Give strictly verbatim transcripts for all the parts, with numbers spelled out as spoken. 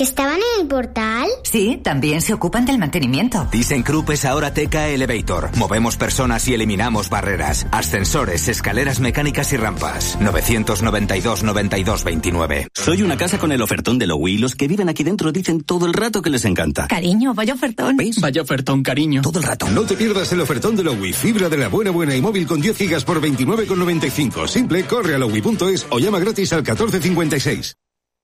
¿Que estaban en el portal? Sí, también se ocupan del mantenimiento. ThyssenKrupp es ahora T K Elevator. Movemos personas y eliminamos barreras, ascensores, escaleras mecánicas y rampas. novecientos noventa y dos, noventa y dos, veintinueve. Soy una casa con el ofertón de Lowy y los que viven aquí dentro dicen todo el rato que les encanta. Cariño, vaya ofertón. ¿Veis? Vaya ofertón, cariño. Todo el rato. No te pierdas el ofertón de Lowy. Fibra de la buena buena y móvil con diez gigas por veintinueve con noventa y cinco. Simple, corre a lowy punto es o llama gratis al catorce cincuenta y seis.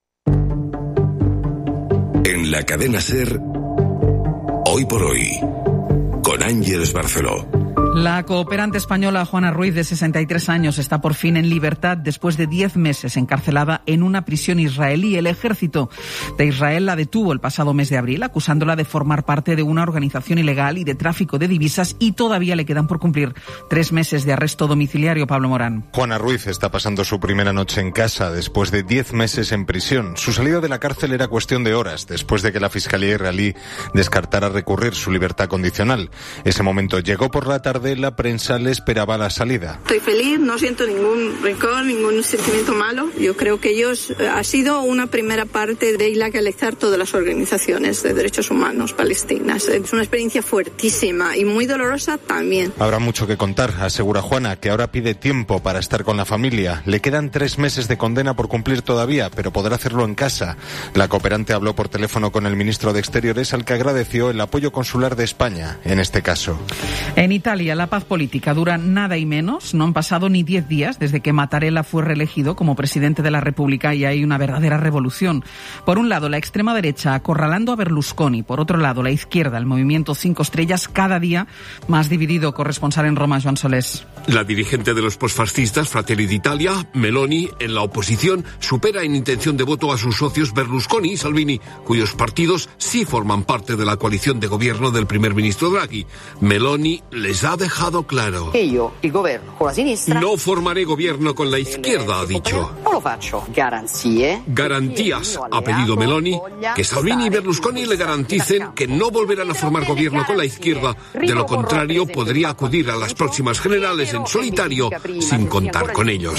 En la cadena SER, Hoy por Hoy, con Ángeles Barceló. La cooperante española Juana Ruiz, de sesenta y tres años, está por fin en libertad después de diez meses encarcelada en una prisión israelí. El ejército de Israel la detuvo el pasado mes de abril, acusándola de formar parte de una organización ilegal y de tráfico de divisas, y todavía le quedan por cumplir tres meses de arresto domiciliario. Pablo Morán. Juana Ruiz está pasando su primera noche en casa después de diez meses en prisión. Su salida de la cárcel era cuestión de horas, después de que la Fiscalía israelí descartara recurrir su libertad condicional. Ese momento llegó por la tarde. La prensa le esperaba la salida. Estoy feliz, no siento ningún rencor, ningún sentimiento malo. Yo creo que ellos ha sido una primera parte de la que alejar todas las organizaciones de derechos humanos palestinas. Es una experiencia fuertísima y muy dolorosa también. Habrá mucho que contar, asegura Juana, que ahora pide tiempo para estar con la familia. Le quedan tres meses de condena por cumplir todavía, pero podrá hacerlo en casa. La cooperante habló por teléfono con el ministro de Exteriores, al que agradeció el apoyo consular de España en este caso. En Italia, la paz política dura nada y menos. No han pasado ni diez días desde que Mattarella fue reelegido como presidente de la República y hay una verdadera revolución. Por un lado, la extrema derecha acorralando a Berlusconi. Por otro lado, la izquierda, el movimiento Cinco Estrellas, cada día más dividido. Corresponsal en Roma, Joan Solés. La dirigente de los posfascistas, Fratelli d'Italia, Meloni, en la oposición, supera en intención de voto a sus socios Berlusconi y Salvini, cuyos partidos sí forman parte de la coalición de gobierno del primer ministro Draghi. Meloni les ha dejado claro. Yo, el gobierno con la sinistra, no formaré gobierno con la izquierda, ha dicho. Garantías, ha pedido Meloni, que Salvini y Berlusconi le garanticen que no volverán a formar gobierno con la izquierda. De lo contrario, podría acudir a las próximas generales en solitario sin contar con ellos.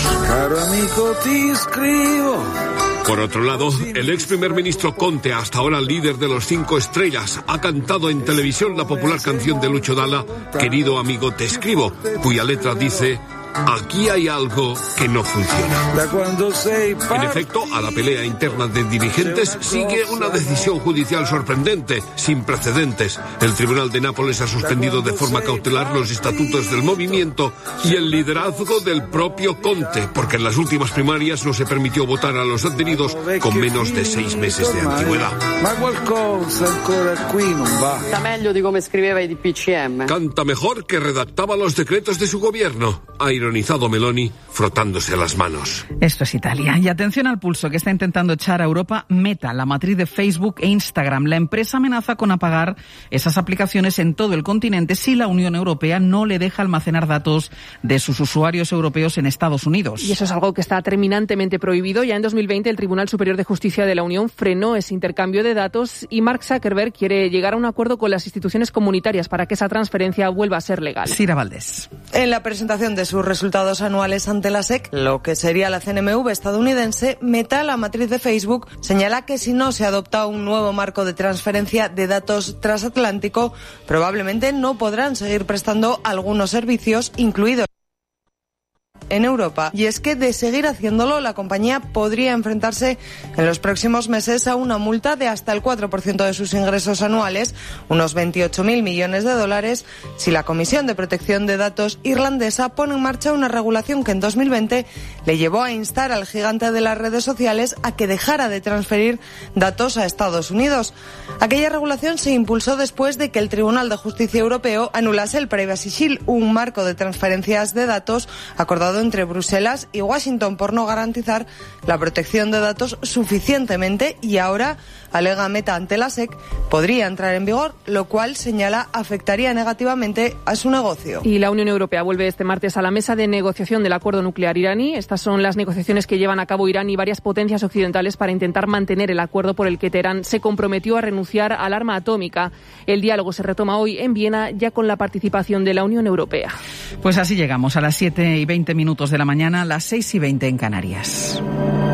Por otro lado, el ex primer ministro Conte, hasta ahora líder de los Cinco Estrellas, ha cantado en televisión la popular canción de Lucio Dalla, Querido amigo te escribo, cuya letra dice: aquí hay algo que no funciona. En efecto, a la pelea interna de dirigentes sigue una decisión judicial sorprendente, sin precedentes. El Tribunal de Nápoles ha suspendido de forma cautelar los estatutos del movimiento y el liderazgo del propio Conte, porque en las últimas primarias no se permitió votar a los adheridos con menos de seis meses de antigüedad. Canta mejor que redactaba los decretos de su gobierno. Hay ironizado Meloni, frotándose las manos. Esto es Italia. Y atención al pulso que está intentando echar a Europa Meta, la matriz de Facebook e Instagram. La empresa amenaza con apagar esas aplicaciones en todo el continente si la Unión Europea no le deja almacenar datos de sus usuarios europeos en Estados Unidos. Y eso es algo que está terminantemente prohibido. Ya en dos mil veinte el Tribunal Superior de Justicia de la Unión frenó ese intercambio de datos y Mark Zuckerberg quiere llegar a un acuerdo con las instituciones comunitarias para que esa transferencia vuelva a ser legal. Sira Valdés. En la presentación de sus resultados anuales ante la S E C, lo que sería la C N M V estadounidense, Meta, la matriz de Facebook, señala que si no se adopta un nuevo marco de transferencia de datos transatlántico, probablemente no podrán seguir prestando algunos servicios, incluidos en Europa. Y es que, de seguir haciéndolo, la compañía podría enfrentarse en los próximos meses a una multa de hasta el cuatro por ciento de sus ingresos anuales, unos veintiocho mil millones de dólares, si la Comisión de Protección de Datos irlandesa pone en marcha una regulación que en dos mil veinte le llevó a instar al gigante de las redes sociales a que dejara de transferir datos a Estados Unidos. Aquella regulación se impulsó después de que el Tribunal de Justicia Europeo anulase el Privacy Shield, un marco de transferencias de datos acordado entre Bruselas y Washington por no garantizar la protección de datos suficientemente, y ahora, alega Meta ante la S E C, podría entrar en vigor, lo cual, señala, afectaría negativamente a su negocio. Y la Unión Europea vuelve este martes a la mesa de negociación del acuerdo nuclear iraní. Estas son las negociaciones que llevan a cabo Irán y varias potencias occidentales para intentar mantener el acuerdo por el que Teherán se comprometió a renunciar al arma atómica. El diálogo se retoma hoy en Viena, ya con la participación de la Unión Europea. Pues así llegamos a las siete y veinte minutos de la mañana, las seis y veinte en Canarias.